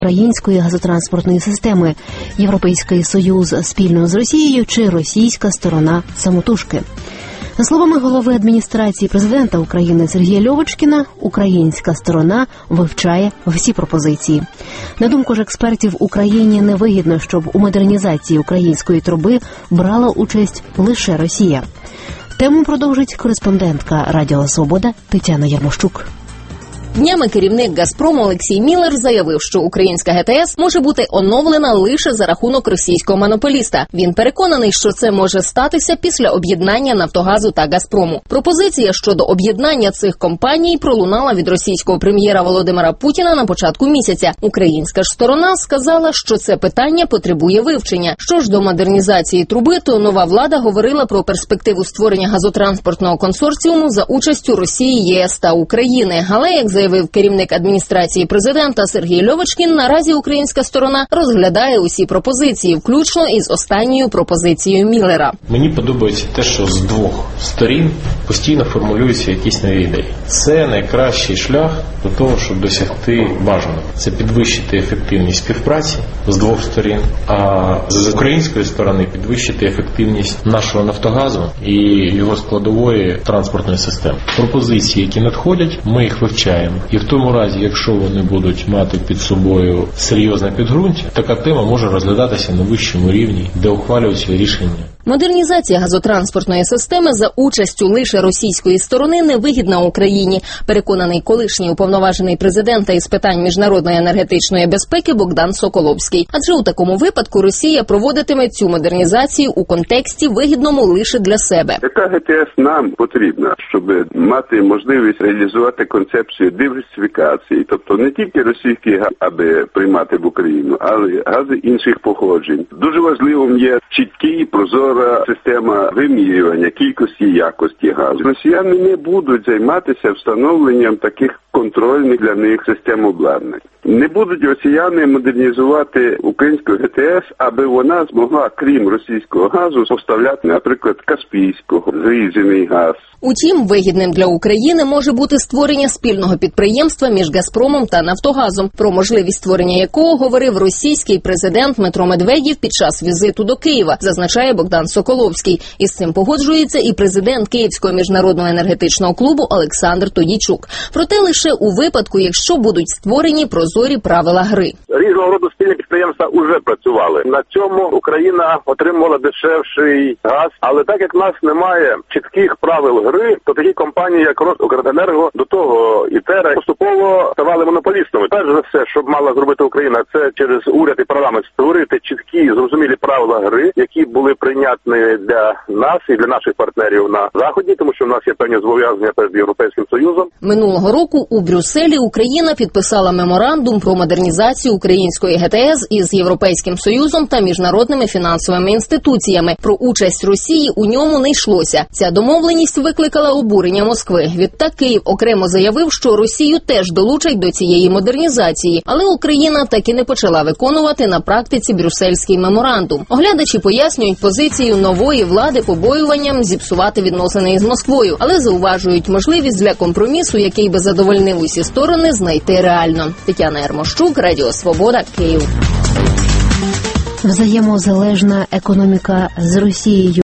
української газотранспортної системи, Європейський Союз спільно з Росією чи російська сторона самотужки. За словами голови адміністрації президента України Сергія Льовочкіна, українська сторона вивчає всі пропозиції. На думку ж експертів, Україні невигідно, щоб у модернізації української труби брала участь лише Росія. Тему продовжить кореспондентка Радіо Свобода Тетяна Ярмощук. Днями керівник «Газпрому» Олексій Міллер заявив, що українська ГТС може бути оновлена лише за рахунок російського монополіста. Він переконаний, що це може статися після об'єднання «Нафтогазу» та «Газпрому». Пропозиція щодо об'єднання цих компаній пролунала від російського прем'єра Володимира Путіна на початку місяця. Українська ж сторона сказала, що це питання потребує вивчення. Що ж до модернізації труби, то нова влада говорила про перспективу створення газотранспортного консорціуму за участю Росії, ЄС та України. Але, як заявив керівник адміністрації президента Сергій Льовочкін, наразі українська сторона розглядає усі пропозиції, включно із останньою пропозицією Міллера. Мені подобається те, що з двох сторін постійно формулюються якісь нові ідеї. Це найкращий шлях до того, щоб досягти бажаного. Це підвищити ефективність співпраці з двох сторін, а з української сторони підвищити ефективність нашого «Нафтогазу» і його складової транспортної системи. Пропозиції, які надходять, ми їх вивчаємо. І в тому разі, якщо вони будуть мати під собою серйозне підґрунтя, така тема може розглядатися на вищому рівні, де ухвалюються рішення. Модернізація газотранспортної системи за участю лише російської сторони невигідна Україні, переконаний колишній уповноважений президента із питань міжнародної енергетичної безпеки Богдан Соколовський. Адже у такому випадку Росія проводитиме цю модернізацію у контексті вигідному лише для себе. Яка ГТС нам потрібна, щоб мати можливість реалізувати концепцію диверсифікації, тобто не тільки російський газ, аби приймати в Україну, але гази інших походжень. Дуже важливим є чіткий, прозорий система вимірювання кількості і якості газу. Росіяни не будуть займатися встановленням таких контрольних для них систем обладнань. Не будуть росіяни модернізувати українську ГТС, аби вона змогла, крім російського газу, поставляти, наприклад, каспійського, зрізаний газ. Утім, вигідним для України може бути створення спільного підприємства між «Газпромом» та «Нафтогазом», про можливість створення якого говорив російський президент Дмитро Медведєв під час візиту до Києва, зазначає Богдан Соколовський. Із цим погоджується і президент Київського міжнародного енергетичного клубу Олександр Тодійчук. Проте лише у випадку, якщо будуть створені прозорі правила гри. Різного роду спільні підприємства вже працювали. На цьому Україна отримувала дешевший газ, але так як в нас немає чітких правил гри, то такі компанії, як Росукренерго, до того і ТЕРА, поступово ставали монополістами. Перш за все, що мала зробити Україна, це через уряд і парламент створити чіткі, зрозумілі правила гри, які були прийнятні для нас і для наших партнерів на Заході, тому що в нас є певні зобов'язання перед Європейським Союзом. Минулого року у Брюсселі Україна підписала меморандум про модернізацію української ГТС із Європейським Союзом та міжнародними фінансовими інституціями. Про участь Росії у ньому не йшлося. Ця домовленість викликала обурення Москви. Відтак Київ окремо заявив, що Росію теж долучать до цієї модернізації. Але Україна так і не почала виконувати на практиці брюссельський меморандум. Оглядачі пояснюють позицію нової влади побоюванням зіпсувати відносини із Москвою, але зауважують можливість для компромісу, який би задовольнив усі сторони, знайти реально. Тетяна Ярмощук, Радіо Свобода, Київ. Взаємозалежна економіка з Росією.